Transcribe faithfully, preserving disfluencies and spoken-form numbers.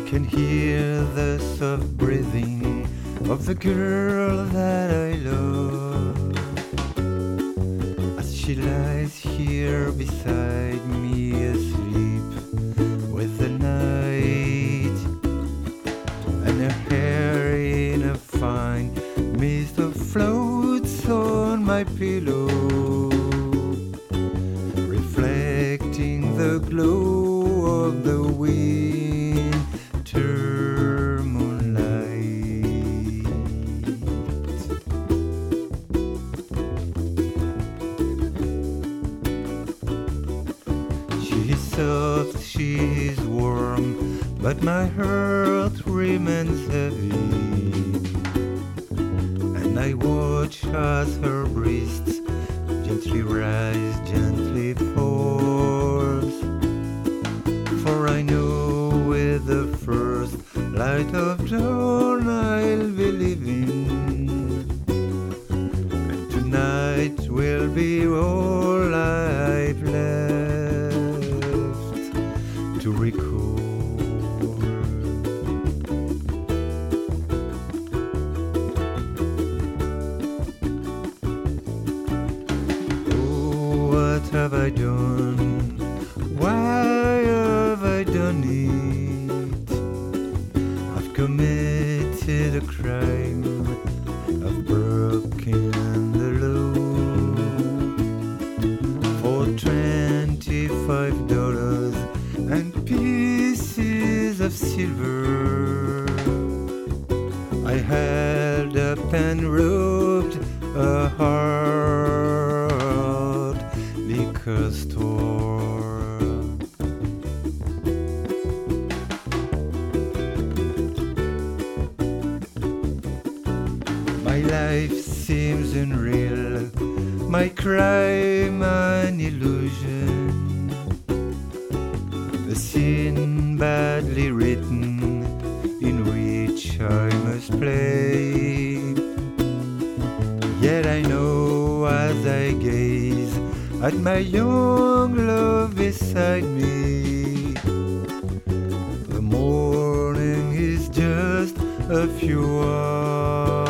can hear the soft breathing of the girl that I love as she lies here beside me asleep with the night and her hair in a fine mist of floats on my pillow, reflecting the glow of the winter moonlight. She is soft, she is warm, but my heart remains heavy, and I watch as her breasts gently rise, gently falls. For I know with the first light of dawn I'll be leaving, and tonight will be all I've left to recall. What have I done? Why have I done it? I've committed a crime. I've broken the law. For twenty-five dollars and pieces of silver, I held up and robbed a hard liquor store. My life seems unreal, my crime an illusion, a scene badly written in which I must play. Yet I know as I gaze at my young love beside me, the morning is just a few hours